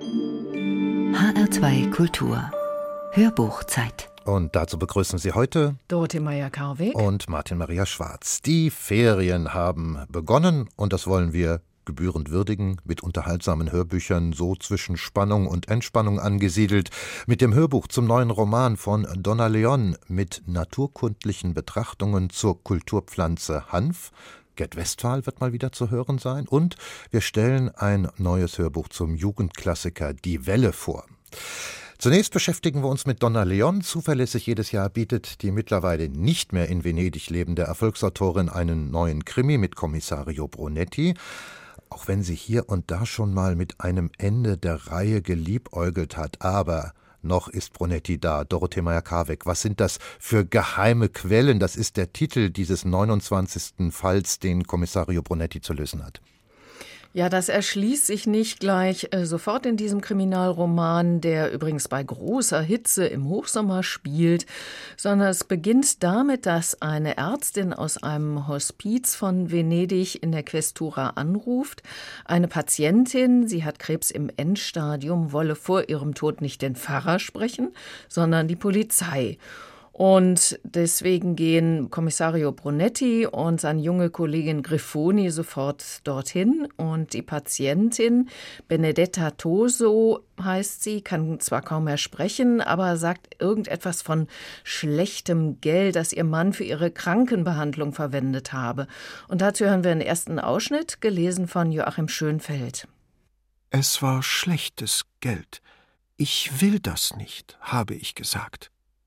HR2 Kultur Hörbuchzeit. Und dazu begrüßen Sie heute Dorothee Meier-Karweg und Martin Maria Schwarz. Die Ferien haben begonnen und das wollen wir gebührend würdigen, mit unterhaltsamen Hörbüchern, so zwischen Spannung und Entspannung angesiedelt, mit dem Hörbuch zum neuen Roman von Donna Leon mit naturkundlichen Betrachtungen zur Kulturpflanze Hanf. Gerd Westphal wird mal wieder zu hören sein und wir stellen ein neues Hörbuch zum Jugendklassiker Die Welle vor. Zunächst beschäftigen wir uns mit Donna Leon. Zuverlässig jedes Jahr bietet die mittlerweile nicht mehr in Venedig lebende Erfolgsautorin einen neuen Krimi mit Kommissario Brunetti. Auch wenn sie hier und da schon mal mit einem Ende der Reihe geliebäugelt hat, aber noch ist Brunetti da. Dorothee Meier-Karweg, was sind das für geheime Quellen? Das ist der Titel dieses 29. Falls, den Kommissario Brunetti zu lösen hat. Ja, das erschließt sich nicht gleich sofort in diesem Kriminalroman, der übrigens bei großer Hitze im Hochsommer spielt, sondern es beginnt damit, dass eine Ärztin aus einem Hospiz von Venedig in der Questura anruft. Eine Patientin, sie hat Krebs im Endstadium, wolle vor ihrem Tod nicht den Pfarrer sprechen, sondern die Polizei. Und deswegen gehen Kommissario Brunetti und seine junge Kollegin Grifoni sofort dorthin. Und die Patientin, Benedetta Toso heißt sie, kann zwar kaum mehr sprechen, aber sagt irgendetwas von schlechtem Geld, das ihr Mann für ihre Krankenbehandlung verwendet habe. Und dazu hören wir einen ersten Ausschnitt, gelesen von Joachim Schönfeld. Es war schlechtes Geld. Ich will das nicht, habe ich gesagt.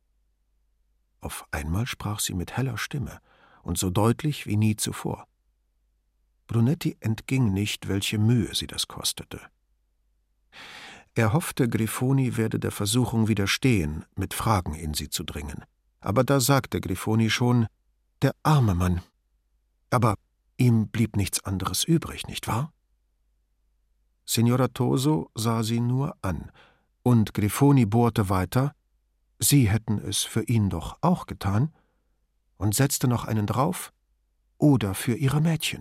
Auf einmal sprach sie mit heller Stimme und so deutlich wie nie zuvor. Brunetti entging nicht, welche Mühe sie das kostete. Er hoffte, Grifoni werde der Versuchung widerstehen, mit Fragen in sie zu dringen. Aber da sagte Grifoni schon, der arme Mann. Aber ihm blieb nichts anderes übrig, nicht wahr? Signora Toso sah sie nur an, und Grifoni bohrte weiter, Sie hätten es für ihn doch auch getan, und setzte noch einen drauf, oder für ihre Mädchen.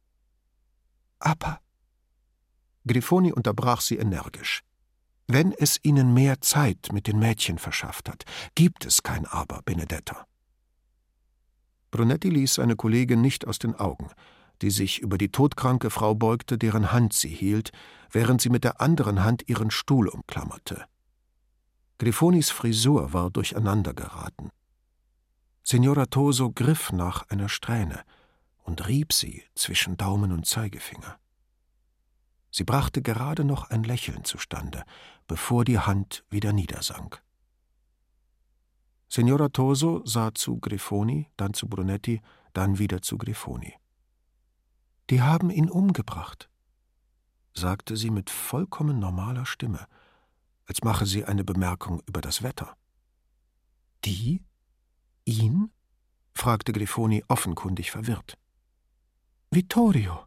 Aber Grifoni unterbrach sie energisch. Wenn es ihnen mehr Zeit mit den Mädchen verschafft hat, gibt es kein Aber, Benedetta. Brunetti ließ seine Kollegin nicht aus den Augen, die sich über die todkranke Frau beugte, deren Hand sie hielt, während sie mit der anderen Hand ihren Stuhl umklammerte. Grifonis Frisur war durcheinander geraten. Signora Toso griff nach einer Strähne und rieb sie zwischen Daumen und Zeigefinger. Sie brachte gerade noch ein Lächeln zustande, bevor die Hand wieder niedersank. Signora Toso sah zu Grifoni, dann zu Brunetti, dann wieder zu Grifoni. »Die haben ihn umgebracht«, sagte sie mit vollkommen normaler Stimme, als mache sie eine Bemerkung über das Wetter. »Die? Ihn?« fragte Grifoni offenkundig verwirrt. »Vittorio.«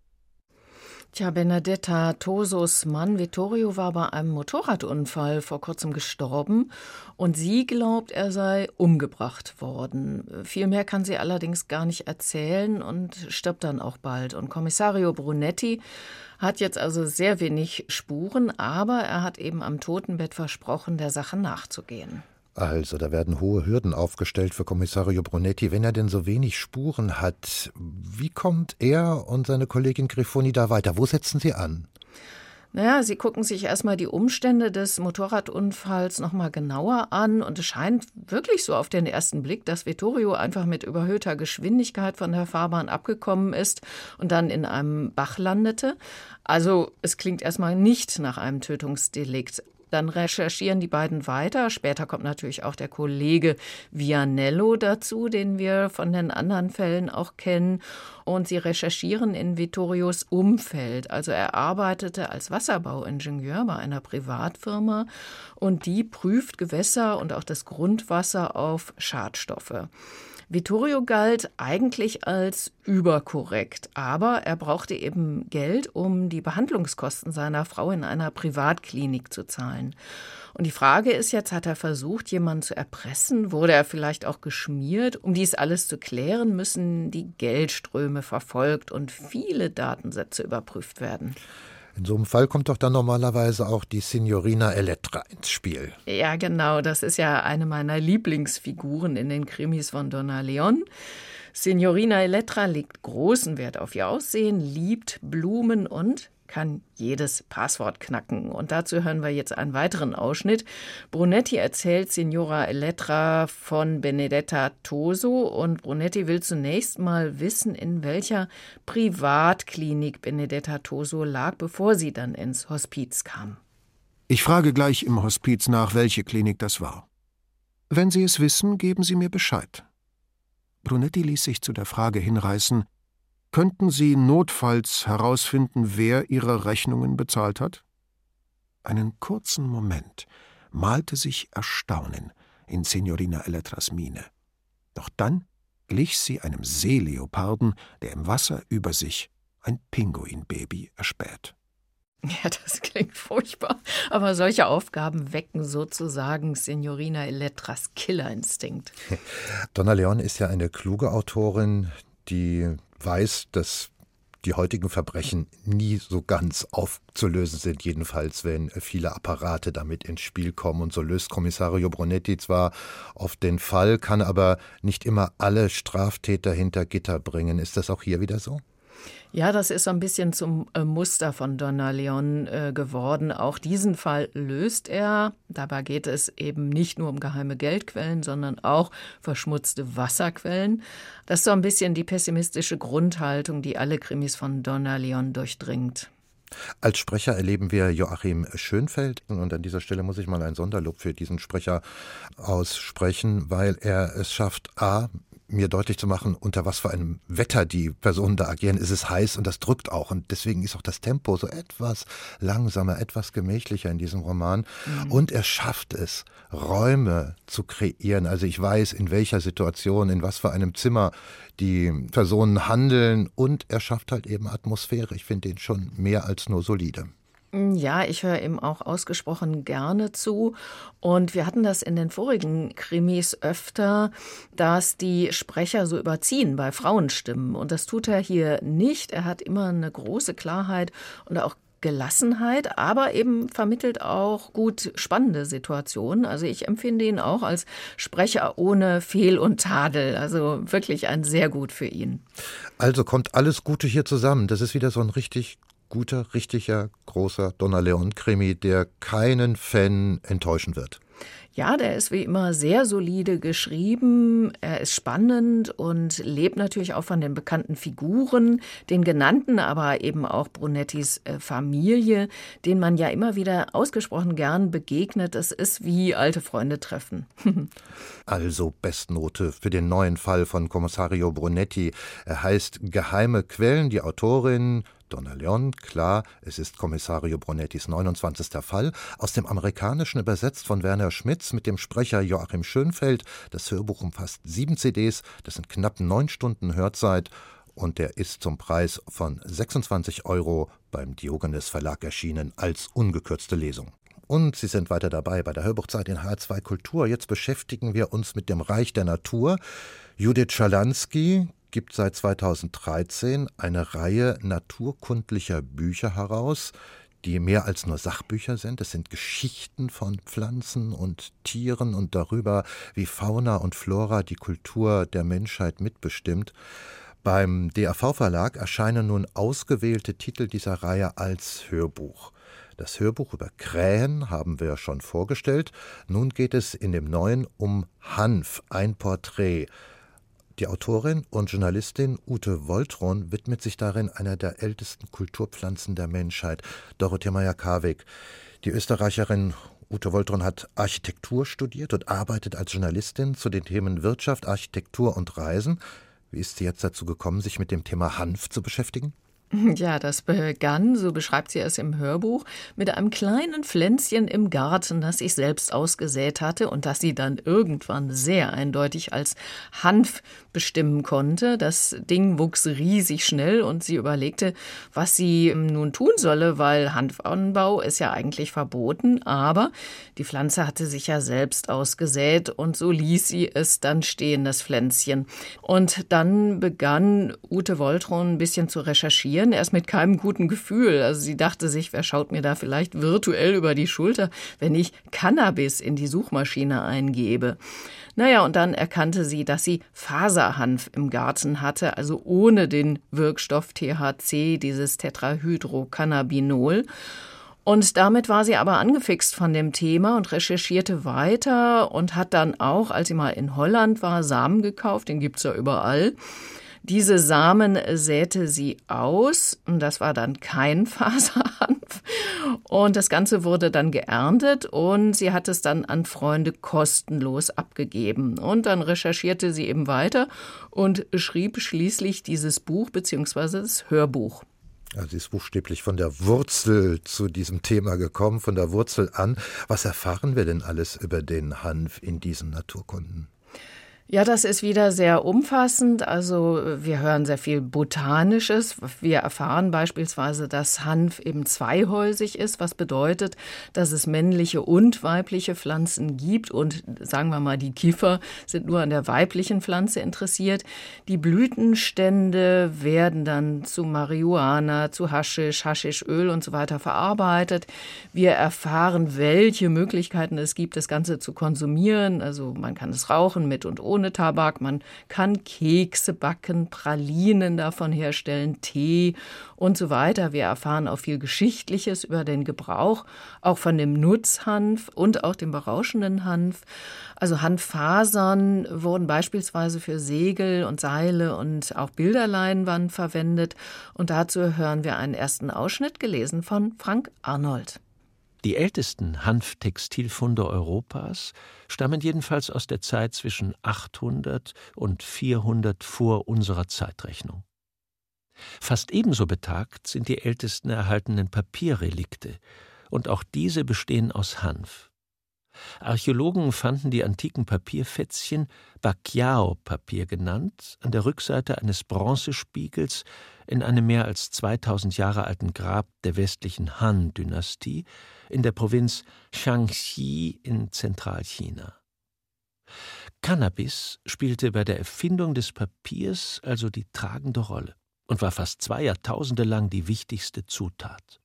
Tja, Benedetta Tosos Mann Vittorio war bei einem Motorradunfall vor kurzem gestorben und sie glaubt, er sei umgebracht worden. Viel mehr kann sie allerdings gar nicht erzählen und stirbt dann auch bald. Und Kommissario Brunetti hat jetzt also sehr wenig Spuren, aber er hat eben am Totenbett versprochen, der Sache nachzugehen. Also, da werden hohe Hürden aufgestellt für Kommissario Brunetti. Wenn er denn so wenig Spuren hat, wie kommt er und seine Kollegin Grifoni da weiter? Wo setzen sie an? Naja, sie gucken sich erstmal die Umstände des Motorradunfalls nochmal genauer an und es scheint wirklich so auf den ersten Blick, dass Vittorio einfach mit überhöhter Geschwindigkeit von der Fahrbahn abgekommen ist und dann in einem Bach landete. Also es klingt erstmal nicht nach einem Tötungsdelikt. Dann recherchieren die beiden weiter. Später kommt natürlich auch der Kollege Vianello dazu, den wir von den anderen Fällen auch kennen. Und sie recherchieren in Vittorios Umfeld. Also er arbeitete als Wasserbauingenieur bei einer Privatfirma und die prüft Gewässer und auch das Grundwasser auf Schadstoffe. Vittorio galt eigentlich als überkorrekt, aber er brauchte eben Geld, um die Behandlungskosten seiner Frau in einer Privatklinik zu zahlen. Und die Frage ist jetzt, hat er versucht, jemanden zu erpressen? Wurde er vielleicht auch geschmiert? Um dies alles zu klären, müssen die Geldströme verfolgt und viele Datensätze überprüft werden. In so einem Fall kommt doch dann normalerweise auch die Signorina Elettra ins Spiel. Ja, genau, das ist ja eine meiner Lieblingsfiguren in den Krimis von Donna Leon. Signorina Elettra legt großen Wert auf ihr Aussehen, liebt Blumen und kann jedes Passwort knacken. Und dazu hören wir jetzt einen weiteren Ausschnitt. Brunetti erzählt Signora Elettra von Benedetta Toso und Brunetti will zunächst mal wissen, in welcher Privatklinik Benedetta Toso lag, bevor sie dann ins Hospiz kam. Ich frage gleich im Hospiz nach, welche Klinik das war. Wenn Sie es wissen, geben Sie mir Bescheid. Brunetti ließ sich zu der Frage hinreißen, könnten Sie notfalls herausfinden, wer Ihre Rechnungen bezahlt hat? Einen kurzen Moment malte sich Erstaunen in Signorina Elettras Miene. Doch dann glich sie einem Seeleoparden, der im Wasser über sich ein Pinguinbaby erspäht. Ja, das klingt furchtbar, aber solche Aufgaben wecken sozusagen Signorina Elettras Killerinstinkt. Donna Leon ist ja eine kluge Autorin, die weiß, dass die heutigen Verbrechen nie so ganz aufzulösen sind, jedenfalls wenn viele Apparate damit ins Spiel kommen. Und so löst Kommissario Brunetti zwar oft den Fall, kann aber nicht immer alle Straftäter hinter Gitter bringen. Ist das auch hier wieder so? Ja, das ist so ein bisschen zum Muster von Donna Leon geworden. Auch diesen Fall löst er. Dabei geht es eben nicht nur um geheime Geldquellen, sondern auch verschmutzte Wasserquellen. Das ist so ein bisschen die pessimistische Grundhaltung, die alle Krimis von Donna Leon durchdringt. Als Sprecher erleben wir Joachim Schönfeld und an dieser Stelle muss ich mal ein Sonderlob für diesen Sprecher aussprechen, weil er es schafft, mir deutlich zu machen, unter was für einem Wetter die Personen da agieren. Es ist heiß und das drückt auch. Und deswegen ist auch das Tempo so etwas langsamer, etwas gemächlicher in diesem Roman. Und er schafft es, Räume zu kreieren. Also ich weiß, in welcher Situation, in was für einem Zimmer die Personen handeln. Und er schafft halt eben Atmosphäre. Ich finde ihn schon mehr als nur solide. Ja, ich höre ihm auch ausgesprochen gerne zu. Und wir hatten das in den vorigen Krimis öfter, dass die Sprecher so überziehen bei Frauenstimmen. Und das tut er hier nicht. Er hat immer eine große Klarheit und auch Gelassenheit, aber eben vermittelt auch gut spannende Situationen. Also ich empfinde ihn auch als Sprecher ohne Fehl und Tadel. Also wirklich ein sehr gut für ihn. Also kommt alles Gute hier zusammen. Das ist wieder so ein richtig guter, richtiger, großer Donna Leon-Krimi, der keinen Fan enttäuschen wird. Ja, der ist wie immer sehr solide geschrieben, er ist spannend und lebt natürlich auch von den bekannten Figuren, den genannten, aber eben auch Brunettis Familie, denen man ja immer wieder ausgesprochen gern begegnet. Das ist wie alte Freunde treffen. Also Bestnote für den neuen Fall von Kommissario Brunetti. Er heißt Geheime Quellen, die Autorin Donna Leon, klar, es ist Kommissario Brunettis 29. Fall, aus dem Amerikanischen übersetzt von Werner Schmitz mit dem Sprecher Joachim Schönfeld. Das Hörbuch umfasst 7 CDs, das sind knapp 9 Stunden Hörzeit und der ist zum Preis von 26 € beim Diogenes Verlag erschienen als ungekürzte Lesung. Und Sie sind weiter dabei bei der Hörbuchzeit in HR2 Kultur. Jetzt beschäftigen wir uns mit dem Reich der Natur. Judith Schalansky gibt seit 2013 eine Reihe naturkundlicher Bücher heraus, die mehr als nur Sachbücher sind. Es sind Geschichten von Pflanzen und Tieren und darüber, wie Fauna und Flora die Kultur der Menschheit mitbestimmt. Beim DAV-Verlag erscheinen nun ausgewählte Titel dieser Reihe als Hörbuch. Das Hörbuch über Krähen haben wir schon vorgestellt. Nun geht es in dem neuen um Hanf, ein Porträt. Die Autorin und Journalistin Ute Woltron widmet sich darin einer der ältesten Kulturpflanzen der Menschheit, Dorothea Meyer-Karwig. Die Österreicherin Ute Woltron hat Architektur studiert und arbeitet als Journalistin zu den Themen Wirtschaft, Architektur und Reisen. Wie ist sie jetzt dazu gekommen, sich mit dem Thema Hanf zu beschäftigen? Ja, das begann, so beschreibt sie es im Hörbuch, mit einem kleinen Pflänzchen im Garten, das ich selbst ausgesät hatte und das sie dann irgendwann sehr eindeutig als Hanf bestimmen konnte. Das Ding wuchs riesig schnell und sie überlegte, was sie nun tun solle, weil Hanfanbau ist ja eigentlich verboten, aber die Pflanze hatte sich ja selbst ausgesät und so ließ sie es dann stehen, das Pflänzchen. Und dann begann Ute Woltron ein bisschen zu recherchieren recherchieren, erst mit keinem guten Gefühl. Also sie dachte sich, wer schaut mir da vielleicht virtuell über die Schulter, wenn ich Cannabis in die Suchmaschine eingebe. Naja, und dann erkannte sie, dass sie Faserhanf im Garten hatte, also ohne den Wirkstoff THC, dieses Tetrahydrocannabinol. Und damit war sie aber angefixt von dem Thema und recherchierte weiter und hat dann auch, als sie mal in Holland war, Samen gekauft, den gibt's ja überall. Diese Samen säte sie aus und das war dann kein Faserhanf. Und das Ganze wurde dann geerntet und sie hat es dann an Freunde kostenlos abgegeben. Und dann recherchierte sie eben weiter und schrieb schließlich dieses Buch bzw. das Hörbuch. Also sie ist buchstäblich von der Wurzel zu diesem Thema gekommen, von der Wurzel an. Was erfahren wir denn alles über den Hanf in diesen Naturkunden? Ja, das ist wieder sehr umfassend. Also wir hören sehr viel Botanisches. Wir erfahren beispielsweise, dass Hanf eben zweihäusig ist, was bedeutet, dass es männliche und weibliche Pflanzen gibt. Und sagen wir mal, die Kiffer sind nur an der weiblichen Pflanze interessiert. Die Blütenstände werden dann zu Marihuana, zu Haschisch, Haschischöl und so weiter verarbeitet. Wir erfahren, welche Möglichkeiten es gibt, das Ganze zu konsumieren. Also man kann es rauchen mit und ohne Tabak, man kann Kekse backen, Pralinen davon herstellen, Tee und so weiter. Wir erfahren auch viel Geschichtliches über den Gebrauch, auch von dem Nutzhanf und auch dem berauschenden Hanf. Also Hanffasern wurden beispielsweise für Segel und Seile und auch Bilderleinwand verwendet. Und dazu hören wir einen ersten Ausschnitt, gelesen von Frank Arnold. Die ältesten Hanftextilfunde Europas stammen jedenfalls aus der Zeit zwischen 800 und 400 vor unserer Zeitrechnung. Fast ebenso betagt sind die ältesten erhaltenen Papierrelikte, und auch diese bestehen aus Hanf. Archäologen fanden die antiken Papierfätzchen, Bacchiao-Papier genannt, an der Rückseite eines Bronzespiegels in einem mehr als 2000 Jahre alten Grab der westlichen Han-Dynastie in der Provinz Shaanxi in Zentralchina. Cannabis spielte bei der Erfindung des Papiers also die tragende Rolle und war fast 2 Jahrtausende lang die wichtigste Zutat.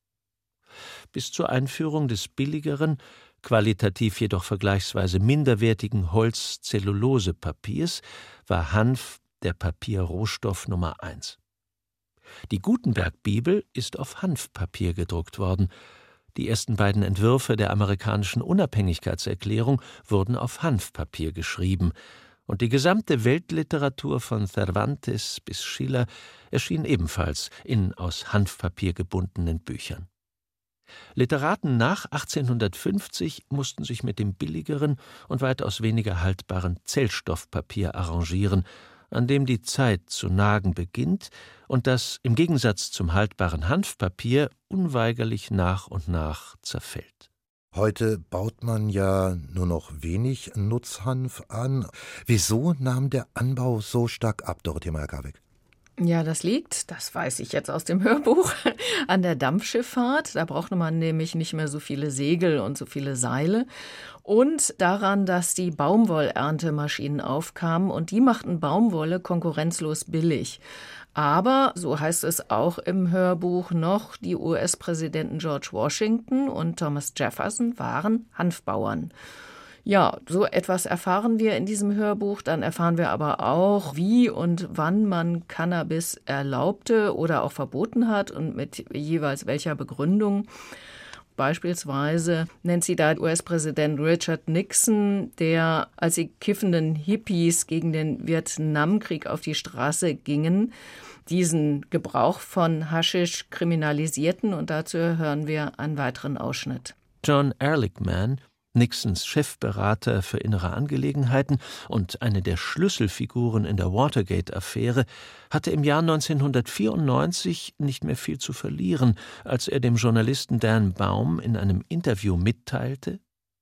Bis zur Einführung des billigeren, qualitativ jedoch vergleichsweise minderwertigen Holz-Zellulose-Papiers war Hanf der Papierrohstoff Nummer 1. Die Gutenberg-Bibel ist auf Hanfpapier gedruckt worden. Die ersten beiden Entwürfe der amerikanischen Unabhängigkeitserklärung wurden auf Hanfpapier geschrieben. Und die gesamte Weltliteratur von Cervantes bis Schiller erschien ebenfalls in aus Hanfpapier gebundenen Büchern. Literaten nach 1850 mussten sich mit dem billigeren und weitaus weniger haltbaren Zellstoffpapier arrangieren, an dem die Zeit zu nagen beginnt und das im Gegensatz zum haltbaren Hanfpapier unweigerlich nach und nach zerfällt. Heute baut man ja nur noch wenig Nutzhanf an. Wieso nahm der Anbau so stark ab, Dorothee Meyer-Garweg? Ja, das liegt, das weiß ich jetzt aus dem Hörbuch, an der Dampfschifffahrt. Da brauchte man nämlich nicht mehr so viele Segel und so viele Seile. Und daran, dass die Baumwollerntemaschinen aufkamen und die machten Baumwolle konkurrenzlos billig. Aber, so heißt es auch im Hörbuch noch, die US-Präsidenten George Washington und Thomas Jefferson waren Hanfbauern. Ja, so etwas erfahren wir in diesem Hörbuch. Dann erfahren wir aber auch, wie und wann man Cannabis erlaubte oder auch verboten hat und mit jeweils welcher Begründung. Beispielsweise nennt sie da US-Präsident Richard Nixon, der, als die kiffenden Hippies gegen den Vietnamkrieg auf die Straße gingen, diesen Gebrauch von Haschisch kriminalisierten. Und dazu hören wir einen weiteren Ausschnitt. John Ehrlichman, Nixons Chefberater für innere Angelegenheiten und eine der Schlüsselfiguren in der Watergate-Affäre, hatte im Jahr 1994 nicht mehr viel zu verlieren, als er dem Journalisten Dan Baum in einem Interview mitteilte: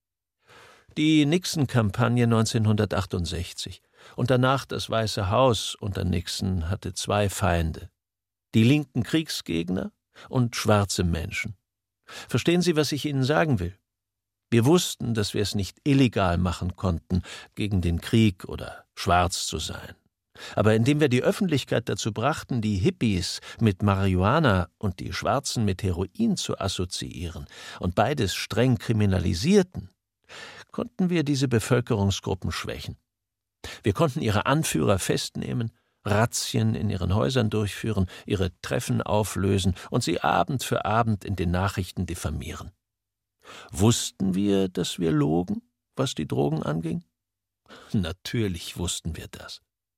Die Nixon-Kampagne 1968 und danach das Weiße Haus unter Nixon hatte 2 Feinde: die linken Kriegsgegner und schwarze Menschen. Verstehen Sie, was ich Ihnen sagen will? Wir wussten, dass wir es nicht illegal machen konnten, gegen den Krieg oder schwarz zu sein. Aber indem wir die Öffentlichkeit dazu brachten, die Hippies mit Marihuana und die Schwarzen mit Heroin zu assoziieren und beides streng kriminalisierten, konnten wir diese Bevölkerungsgruppen schwächen. Wir konnten ihre Anführer festnehmen, Razzien in ihren Häusern durchführen, ihre Treffen auflösen und sie Abend für Abend in den Nachrichten diffamieren. Wussten wir, dass wir logen, was die Drogen anging? Natürlich wussten wir das.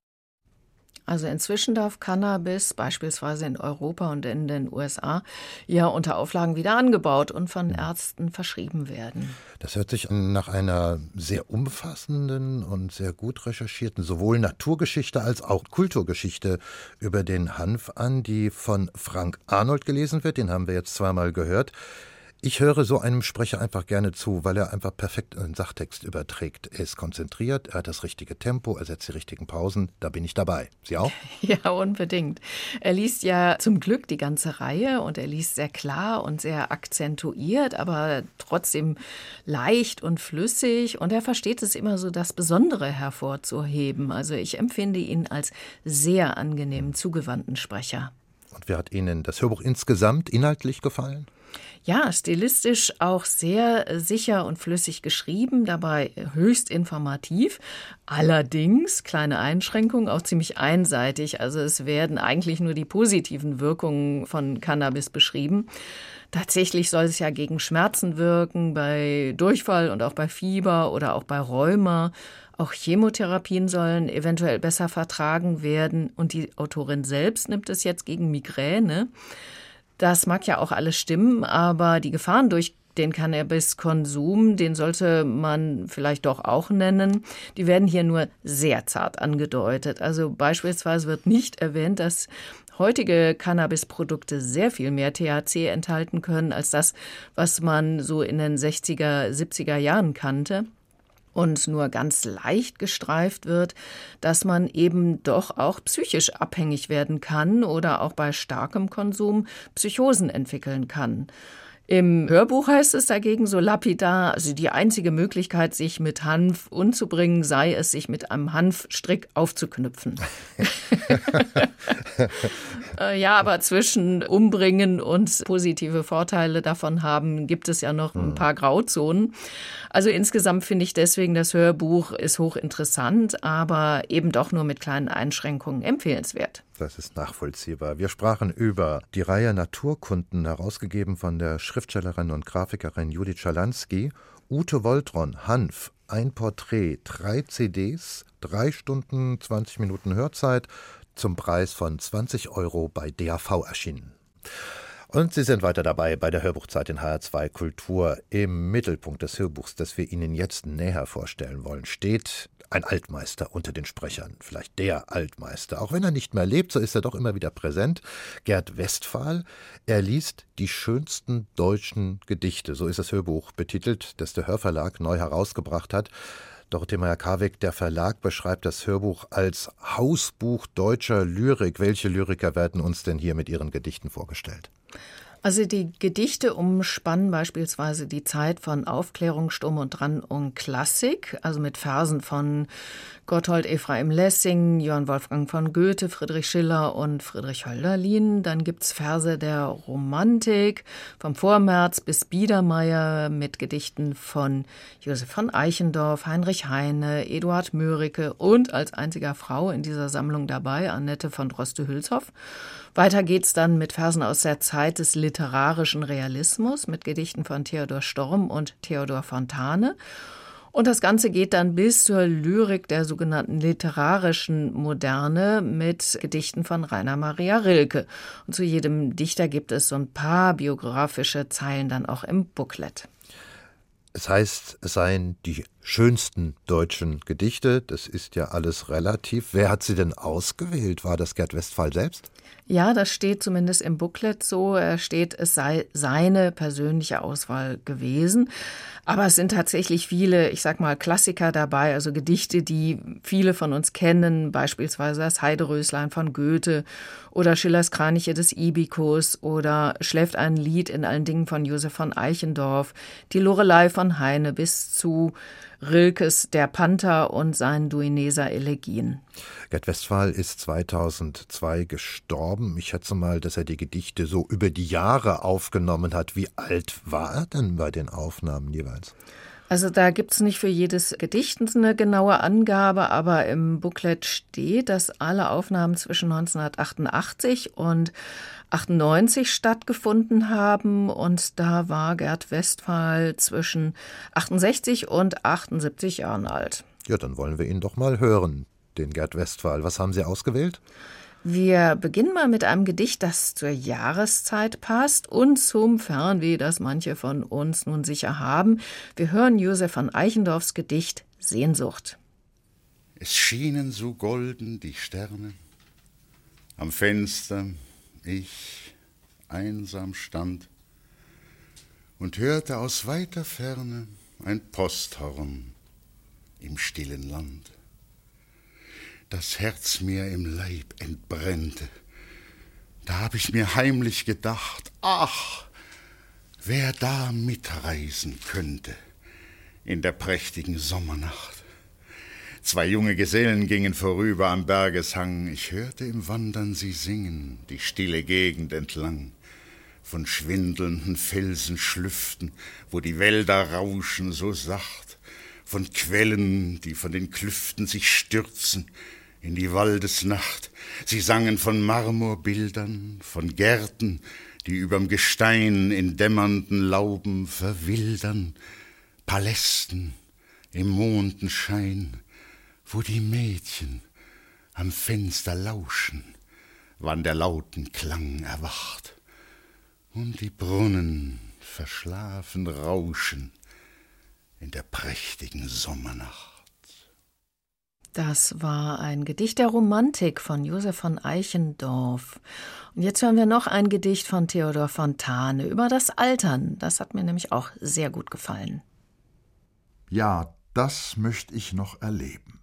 Also inzwischen darf Cannabis beispielsweise in Europa und in den USA ja unter Auflagen wieder angebaut und von Ärzten verschrieben werden. Das hört sich nach einer sehr umfassenden und sehr gut recherchierten sowohl Naturgeschichte als auch Kulturgeschichte über den Hanf an, die von Frank Arnold gelesen wird. Den haben wir jetzt zweimal gehört. Ich höre so einem Sprecher einfach gerne zu, weil er einfach perfekt einen Sachtext überträgt. Er ist konzentriert, er hat das richtige Tempo, er setzt die richtigen Pausen. Da bin ich dabei. Sie auch? Ja, unbedingt. Er liest ja zum Glück die ganze Reihe und er liest sehr klar und sehr akzentuiert, aber trotzdem leicht und flüssig. Und er versteht es immer so, das Besondere hervorzuheben. Also ich empfinde ihn als sehr angenehmen, zugewandten Sprecher. Und wie hat Ihnen das Hörbuch insgesamt inhaltlich gefallen? Ja, stilistisch auch sehr sicher und flüssig geschrieben, dabei höchst informativ. Allerdings, kleine Einschränkung, auch ziemlich einseitig. Also es werden eigentlich nur die positiven Wirkungen von Cannabis beschrieben. Tatsächlich soll es ja gegen Schmerzen wirken, bei Durchfall und auch bei Fieber oder auch bei Rheuma. Auch Chemotherapien sollen eventuell besser vertragen werden. Und die Autorin selbst nimmt es jetzt gegen Migräne. Das mag ja auch alles stimmen, aber die Gefahren durch den Cannabiskonsum, den sollte man vielleicht doch auch nennen, die werden hier nur sehr zart angedeutet. Also beispielsweise wird nicht erwähnt, dass heutige Cannabisprodukte sehr viel mehr THC enthalten können als das, was man so in den 60er, 70er Jahren kannte. Und nur ganz leicht gestreift wird, dass man eben doch auch psychisch abhängig werden kann oder auch bei starkem Konsum Psychosen entwickeln kann. Im Hörbuch heißt es dagegen so lapidar, also die einzige Möglichkeit, sich mit Hanf umzubringen, sei es, sich mit einem Hanfstrick aufzuknüpfen. Ja, aber zwischen umbringen und positive Vorteile davon haben, gibt es ja noch ein paar Grauzonen. Also insgesamt finde ich deswegen, das Hörbuch ist hochinteressant, aber eben doch nur mit kleinen Einschränkungen empfehlenswert. Das ist nachvollziehbar. Wir sprachen über die Reihe Naturkunden, herausgegeben von der Schriftstellerin und Grafikerin Judith Schalansky. Ute Woltron, Hanf, ein Porträt, 3 CDs, 3 Stunden, 20 Minuten Hörzeit, zum Preis von 20 € bei DAV erschienen. Und Sie sind weiter dabei bei der Hörbuchzeit in HR2 Kultur. Im Mittelpunkt des Hörbuchs, das wir Ihnen jetzt näher vorstellen wollen, steht ein Altmeister unter den Sprechern. Vielleicht der Altmeister. Auch wenn er nicht mehr lebt, so ist er doch immer wieder präsent. Gerd Westphal. Er liest die schönsten deutschen Gedichte. So ist das Hörbuch betitelt, das der Hörverlag neu herausgebracht hat. Dorothee Meyer-Karweg, der Verlag beschreibt das Hörbuch als Hausbuch deutscher Lyrik. Welche Lyriker werden uns denn hier mit ihren Gedichten vorgestellt? Also die Gedichte umspannen beispielsweise die Zeit von Aufklärung, Sturm und Drang und Klassik, also mit Versen von Gotthold Ephraim Lessing, Johann Wolfgang von Goethe, Friedrich Schiller und Friedrich Hölderlin. Dann gibt's Verse der Romantik, vom Vormärz bis Biedermeier mit Gedichten von Josef von Eichendorff, Heinrich Heine, Eduard Mörike und als einziger Frau in dieser Sammlung dabei Annette von Droste-Hülshoff. Weiter geht's dann mit Versen aus der Zeit des literarischen Realismus, mit Gedichten von Theodor Storm und Theodor Fontane. Und das Ganze geht dann bis zur Lyrik der sogenannten literarischen Moderne mit Gedichten von Rainer Maria Rilke. Und zu jedem Dichter gibt es so ein paar biografische Zeilen dann auch im Booklet. Es heißt, es seien die schönsten deutschen Gedichte. Das ist ja alles relativ. Wer hat sie denn ausgewählt? War das Gerd Westphal selbst? Ja, das steht zumindest im Booklet so. Es steht, es sei seine persönliche Auswahl gewesen. Aber es sind tatsächlich viele, ich sag mal, Klassiker dabei, also Gedichte, die viele von uns kennen, beispielsweise das Heideröslein von Goethe oder Schillers Kraniche des Ibikus oder Schläft ein Lied in allen Dingen von Josef von Eichendorff, die Lorelei von Heine bis zu Rilkes Der Panther und seinen Duineser Elegien. Gerd Westphal ist 2002 gestorben. Ich schätze mal, dass er die Gedichte so über die Jahre aufgenommen hat. Wie alt war er denn bei den Aufnahmen jeweils? Also da gibt's nicht für jedes Gedicht eine genaue Angabe, aber im Booklet steht, dass alle Aufnahmen zwischen 1988 und 98 stattgefunden haben. Und da war Gerd Westphal zwischen 68 und 78 Jahren alt. Ja, dann wollen wir ihn doch mal hören, den Gerd Westphal. Was haben Sie ausgewählt? Wir beginnen mal mit einem Gedicht, das zur Jahreszeit passt und zum Fernweh, das manche von uns nun sicher haben. Wir hören Josef von Eichendorffs Gedicht Sehnsucht. Es schienen so golden die Sterne, am Fenster ich einsam stand und hörte aus weiter Ferne ein Posthorn im stillen Land. Das Herz mir im Leib entbrennte. Da hab ich mir heimlich gedacht, ach, wer da mitreisen könnte in der prächtigen Sommernacht. 2 junge Gesellen gingen vorüber am Bergeshang. Ich hörte im Wandern sie singen, die stille Gegend entlang. Von schwindelnden Felsenschlüften, wo die Wälder rauschen so sacht. Von Quellen, die von den Klüften sich stürzen in die Waldesnacht. Sie sangen von Marmorbildern, von Gärten, die überm Gestein in dämmernden Lauben verwildern, Palästen im Mondenschein, wo die Mädchen am Fenster lauschen, wann der lauten Klang erwacht und die Brunnen verschlafen rauschen in der prächtigen Sommernacht. Das war ein Gedicht der Romantik von Josef von Eichendorff. Und jetzt hören wir noch ein Gedicht von Theodor Fontane über das Altern. Das hat mir nämlich auch sehr gut gefallen. Ja, das möchte ich noch erleben.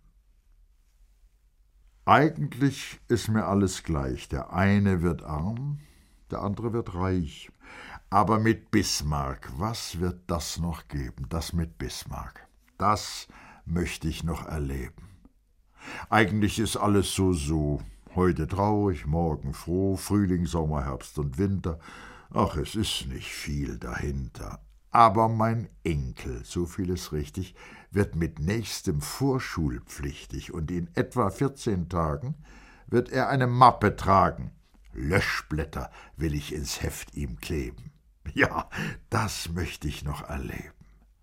Eigentlich ist mir alles gleich. Der eine wird arm, der andere wird reich. Aber mit Bismarck, was wird das noch geben? Das mit Bismarck, das möchte ich noch erleben. Eigentlich ist alles so. Heute traurig, morgen froh, Frühling, Sommer, Herbst und Winter. Ach, es ist nicht viel dahinter. Aber mein Enkel, so viel ist richtig, wird mit nächstem vorschulpflichtig und in etwa 14 Tagen wird er eine Mappe tragen. Löschblätter will ich ins Heft ihm kleben. Ja, das möchte ich noch erleben.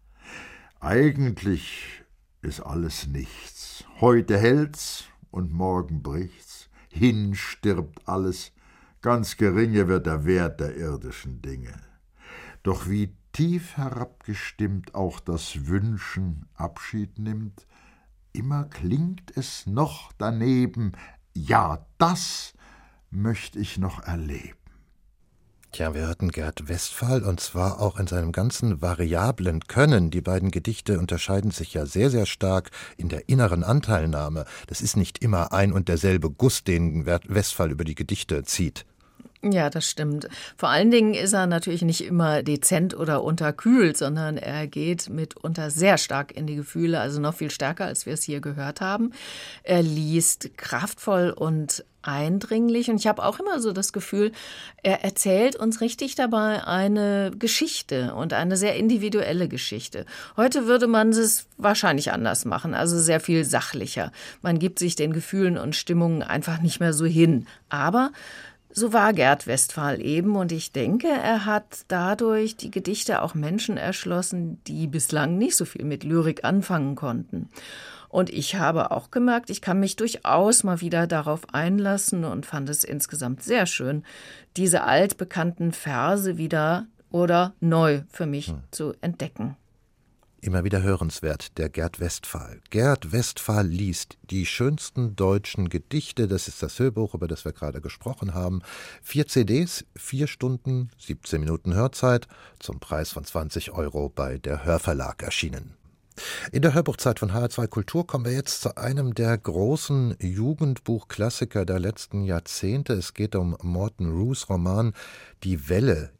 Eigentlich ist alles nichts. Heute hält's und morgen bricht's. Hin stirbt alles. Ganz geringe wird der Wert der irdischen Dinge. Doch wie tief herabgestimmt auch das Wünschen Abschied nimmt, immer klingt es noch daneben. Ja, das möchte ich noch erleben. Tja, wir hörten Gerd Westphal, und zwar auch in seinem ganzen variablen Können. Die beiden Gedichte unterscheiden sich ja sehr, sehr stark in der inneren Anteilnahme. Das ist nicht immer ein und derselbe Guss, den Westphal über die Gedichte zieht. Ja, das stimmt. Vor allen Dingen ist er natürlich nicht immer dezent oder unterkühlt, sondern er geht mitunter sehr stark in die Gefühle, also noch viel stärker, als wir es hier gehört haben. Er liest kraftvoll und eindringlich, und ich habe auch immer so das Gefühl, er erzählt uns richtig dabei eine Geschichte und eine sehr individuelle Geschichte. Heute würde man es wahrscheinlich anders machen, also sehr viel sachlicher. Man gibt sich den Gefühlen und Stimmungen einfach nicht mehr so hin. Aber so war Gerd Westphal eben, und ich denke, er hat dadurch die Gedichte auch Menschen erschlossen, die bislang nicht so viel mit Lyrik anfangen konnten. Und ich habe auch gemerkt, ich kann mich durchaus mal wieder darauf einlassen und fand es insgesamt sehr schön, diese altbekannten Verse wieder oder neu für mich zu entdecken. Immer wieder hörenswert, der Gerd Westphal. Gerd Westphal liest die schönsten deutschen Gedichte. Das ist das Hörbuch, über das wir gerade gesprochen haben. 4 CDs, 4 Stunden, 17 Minuten Hörzeit, zum Preis von 20 € bei der Hörverlag erschienen. In der Hörbuchzeit von HR2 Kultur kommen wir jetzt zu einem der großen Jugendbuchklassiker der letzten Jahrzehnte. Es geht um Morton Roos Roman »Die Welle«.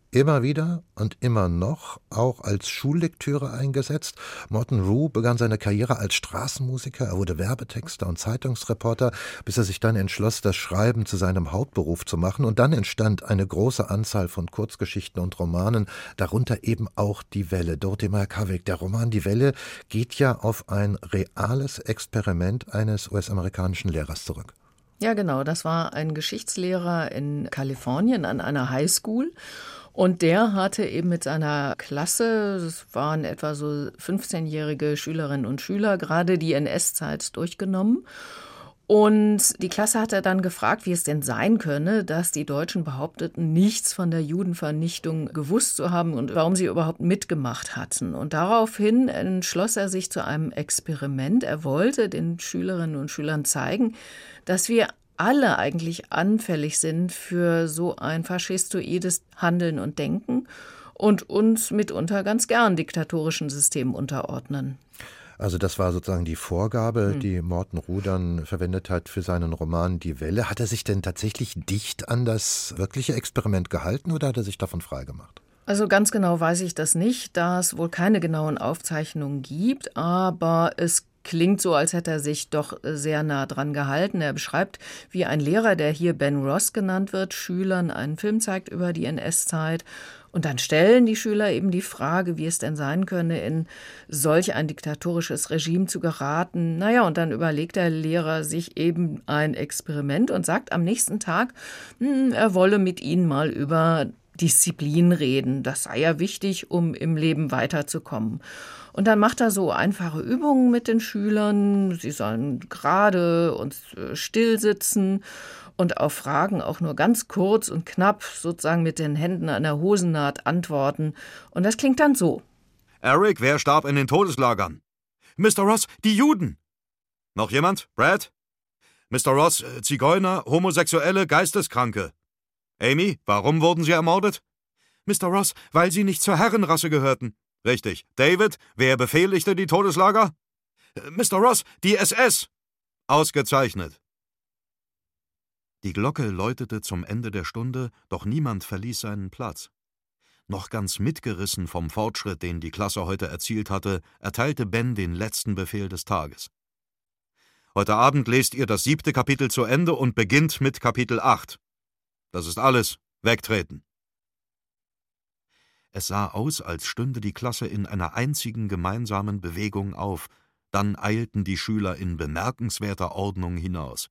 immer wieder und immer noch auch als Schullektüre eingesetzt. Morton Rhue begann seine Karriere als Straßenmusiker, er wurde Werbetexter und Zeitungsreporter, bis er sich dann entschloss, das Schreiben zu seinem Hauptberuf zu machen, und dann entstand eine große Anzahl von Kurzgeschichten und Romanen, darunter eben auch Die Welle. Dorothy Markavik, der Roman Die Welle geht ja auf ein reales Experiment eines US-amerikanischen Lehrers zurück. Ja, genau, das war ein Geschichtslehrer in Kalifornien an einer Highschool. Und der hatte eben mit seiner Klasse, es waren etwa so 15-jährige Schülerinnen und Schüler, gerade die NS-Zeit durchgenommen. Und die Klasse hat er dann gefragt, wie es denn sein könne, dass die Deutschen behaupteten, nichts von der Judenvernichtung gewusst zu haben und warum sie überhaupt mitgemacht hatten. Und daraufhin entschloss er sich zu einem Experiment. Er wollte den Schülerinnen und Schülern zeigen, dass wir alle eigentlich anfällig sind für so ein faschistoides Handeln und Denken und uns mitunter ganz gern diktatorischen Systemen unterordnen. Also das war sozusagen die Vorgabe, die Morton Rhue dann verwendet hat für seinen Roman Die Welle. Hat er sich denn tatsächlich dicht an das wirkliche Experiment gehalten oder hat er sich davon freigemacht? Also ganz genau weiß ich das nicht, da es wohl keine genauen Aufzeichnungen gibt, aber es klingt so, als hätte er sich doch sehr nah dran gehalten. Er beschreibt, wie ein Lehrer, der hier Ben Ross genannt wird, Schülern einen Film zeigt über die NS-Zeit. Und dann stellen die Schüler eben die Frage, wie es denn sein könne, in solch ein diktatorisches Regime zu geraten. Naja, und dann überlegt der Lehrer sich eben ein Experiment und sagt am nächsten Tag, er wolle mit ihnen mal über Disziplin reden. Das sei ja wichtig, um im Leben weiterzukommen. Und dann macht er so einfache Übungen mit den Schülern. Sie sollen gerade und still sitzen und auf Fragen auch nur ganz kurz und knapp, sozusagen mit den Händen an der Hosennaht antworten. Und das klingt dann so. Eric, wer starb in den Todeslagern? Mr. Ross, die Juden. Noch jemand? Brad? Mr. Ross, Zigeuner, Homosexuelle, Geisteskranke. Amy, warum wurden sie ermordet? Mr. Ross, weil sie nicht zur Herrenrasse gehörten. Richtig. David, wer befehligte die Todeslager? Mr. Ross, die SS. Ausgezeichnet. Die Glocke läutete zum Ende der Stunde, doch niemand verließ seinen Platz. Noch ganz mitgerissen vom Fortschritt, den die Klasse heute erzielt hatte, erteilte Ben den letzten Befehl des Tages. Heute Abend lest ihr das 7. Kapitel zu Ende und beginnt mit Kapitel 8. Das ist alles. Wegtreten. Es sah aus, als stünde die Klasse in einer einzigen gemeinsamen Bewegung auf. Dann eilten die Schüler in bemerkenswerter Ordnung hinaus.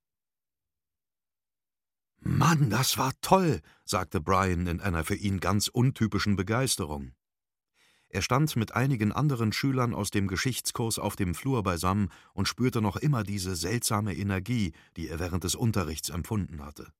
»Mann, das war toll«, sagte Brian in einer für ihn ganz untypischen Begeisterung. Er stand mit einigen anderen Schülern aus dem Geschichtskurs auf dem Flur beisammen und spürte noch immer diese seltsame Energie, die er während des Unterrichts empfunden hatte.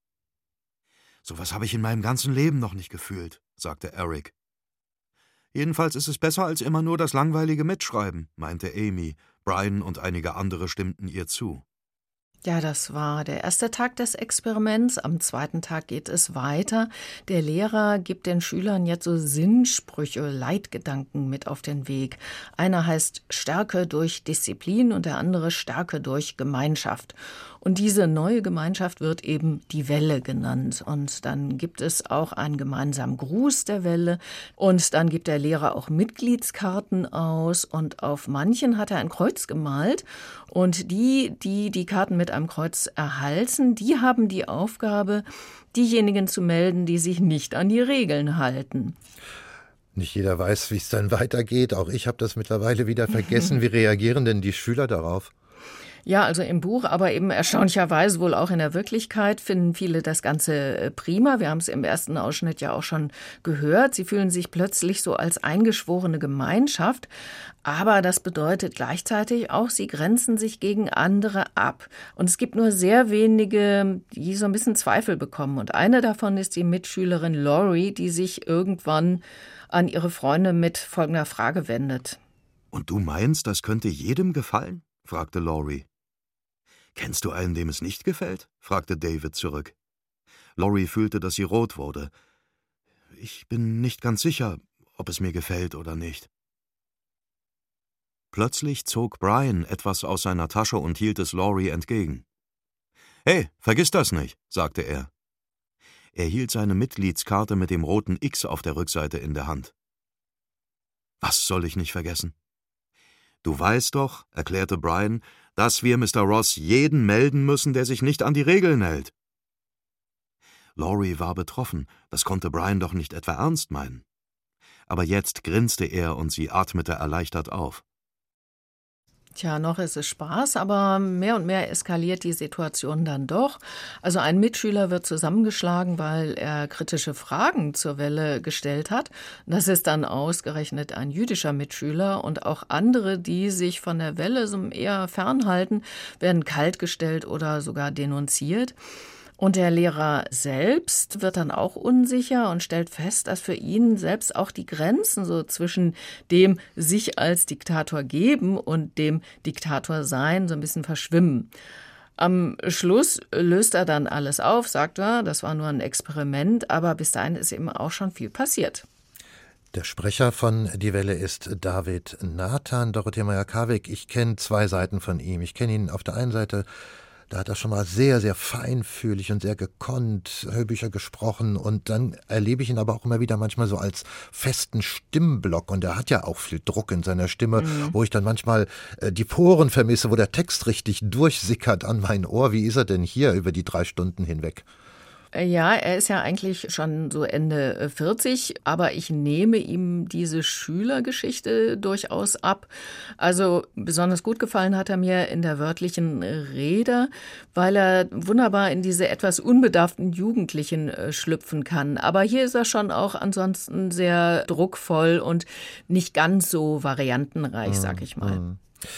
»Sowas habe ich in meinem ganzen Leben noch nicht gefühlt«, sagte Eric. »Jedenfalls ist es besser als immer nur das langweilige Mitschreiben«, meinte Amy. Brian und einige andere stimmten ihr zu. Ja, das war der erste Tag des Experiments. Am zweiten Tag geht es weiter. Der Lehrer gibt den Schülern jetzt so Sinnsprüche, Leitgedanken mit auf den Weg. Einer heißt Stärke durch Disziplin und der andere Stärke durch Gemeinschaft. Und diese neue Gemeinschaft wird eben die Welle genannt. Und dann gibt es auch einen gemeinsamen Gruß der Welle. Und dann gibt der Lehrer auch Mitgliedskarten aus. Und auf manchen hat er ein Kreuz gemalt. Und die Karten mit einem Kreuz erhalten, die haben die Aufgabe, diejenigen zu melden, die sich nicht an die Regeln halten. Nicht jeder weiß, wie es dann weitergeht. Auch ich habe das mittlerweile wieder vergessen. Wie reagieren denn die Schüler darauf? Ja, also im Buch, aber eben erstaunlicherweise wohl auch in der Wirklichkeit finden viele das Ganze prima. Wir haben es im ersten Ausschnitt ja auch schon gehört. Sie fühlen sich plötzlich so als eingeschworene Gemeinschaft. Aber das bedeutet gleichzeitig auch, sie grenzen sich gegen andere ab. Und es gibt nur sehr wenige, die so ein bisschen Zweifel bekommen. Und eine davon ist die Mitschülerin Laurie, die sich irgendwann an ihre Freunde mit folgender Frage wendet. »Und du meinst, das könnte jedem gefallen?« fragte Laurie. »Kennst du einen, dem es nicht gefällt?« fragte David zurück. Laurie fühlte, dass sie rot wurde. »Ich bin nicht ganz sicher, ob es mir gefällt oder nicht.« Plötzlich zog Brian etwas aus seiner Tasche und hielt es Laurie entgegen. »Hey, vergiss das nicht«, sagte er. Er hielt seine Mitgliedskarte mit dem roten X auf der Rückseite in der Hand. »Was soll ich nicht vergessen?« »Du weißt doch«, erklärte Brian, »dass wir Mr. Ross jeden melden müssen, der sich nicht an die Regeln hält.« Laurie war betroffen, das konnte Brian doch nicht etwa ernst meinen. Aber jetzt grinste er und sie atmete erleichtert auf. Tja, noch ist es Spaß, aber mehr und mehr eskaliert die Situation dann doch. Also ein Mitschüler wird zusammengeschlagen, weil er kritische Fragen zur Welle gestellt hat. Das ist dann ausgerechnet ein jüdischer Mitschüler, und auch andere, die sich von der Welle so eher fernhalten, werden kaltgestellt oder sogar denunziert. Und der Lehrer selbst wird dann auch unsicher und stellt fest, dass für ihn selbst auch die Grenzen so zwischen dem sich als Diktator geben und dem Diktator sein so ein bisschen verschwimmen. Am Schluss löst er dann alles auf, sagt er, das war nur ein Experiment, aber bis dahin ist eben auch schon viel passiert. Der Sprecher von Die Welle ist David Nathan. Dorothea Meyer-Karweg, ich kenne zwei Seiten von ihm. Ich kenne ihn auf der einen Seite. Da hat er schon mal sehr, sehr feinfühlig und sehr gekonnt Hörbücher gesprochen, und dann erlebe ich ihn aber auch immer wieder manchmal so als festen Stimmblock, und er hat ja auch viel Druck in seiner Stimme, wo ich dann manchmal die Poren vermisse, wo der Text richtig durchsickert an mein Ohr. Wie ist er denn hier über die 3 Stunden hinweg? Ja, er ist ja eigentlich schon so Ende 40, aber ich nehme ihm diese Schülergeschichte durchaus ab. Also besonders gut gefallen hat er mir in der wörtlichen Rede, weil er wunderbar in diese etwas unbedarften Jugendlichen schlüpfen kann. Aber hier ist er schon auch ansonsten sehr druckvoll und nicht ganz so variantenreich, sag ich mal.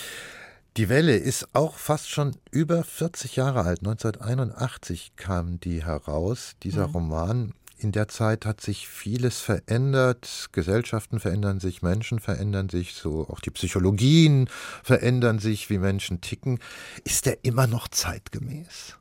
Die Welle ist auch fast schon über 40 Jahre alt. 1981 kam die heraus, dieser Roman. In der Zeit hat sich vieles verändert. Gesellschaften verändern sich, Menschen verändern sich, so auch die Psychologien verändern sich, wie Menschen ticken. Ist der immer noch zeitgemäß?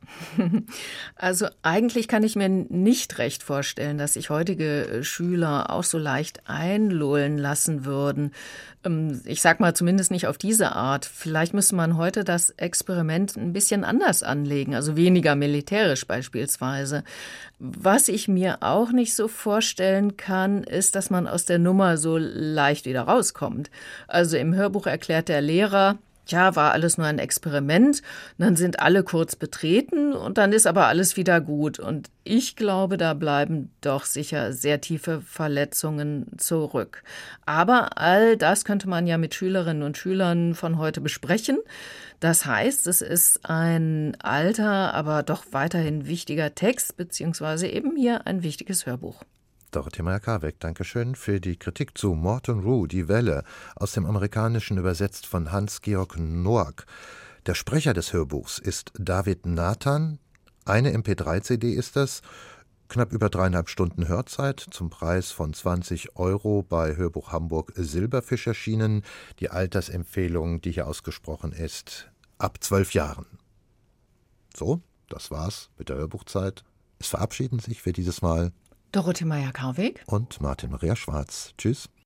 Also eigentlich kann ich mir nicht recht vorstellen, dass sich heutige Schüler auch so leicht einlullen lassen würden. Ich sag mal zumindest nicht auf diese Art. Vielleicht müsste man heute das Experiment ein bisschen anders anlegen, also weniger militärisch beispielsweise. Was ich mir auch nicht so vorstellen kann, ist, dass man aus der Nummer so leicht wieder rauskommt. Also im Hörbuch erklärt der Lehrer, ja, war alles nur ein Experiment, dann sind alle kurz betreten und dann ist aber alles wieder gut. Und ich glaube, da bleiben doch sicher sehr tiefe Verletzungen zurück. Aber all das könnte man ja mit Schülerinnen und Schülern von heute besprechen. Das heißt, es ist ein alter, aber doch weiterhin wichtiger Text, beziehungsweise eben hier ein wichtiges Hörbuch. Dorothea Meyer-Karweg, Dankeschön für die Kritik zu Morton Rhue, Die Welle, aus dem Amerikanischen übersetzt von Hans-Georg Noack. Der Sprecher des Hörbuchs ist David Nathan. Eine MP3-CD ist das, knapp über 3,5 Stunden Hörzeit, zum Preis von 20 € bei Hörbuch Hamburg Silberfisch erschienen. Die Altersempfehlung, die hier ausgesprochen ist, ab 12 Jahren. So, das war's mit der Hörbuchzeit. Es verabschieden sich für dieses Mal Dorothea Meyer-Karweg und Martin Maria Schwarz. Tschüss.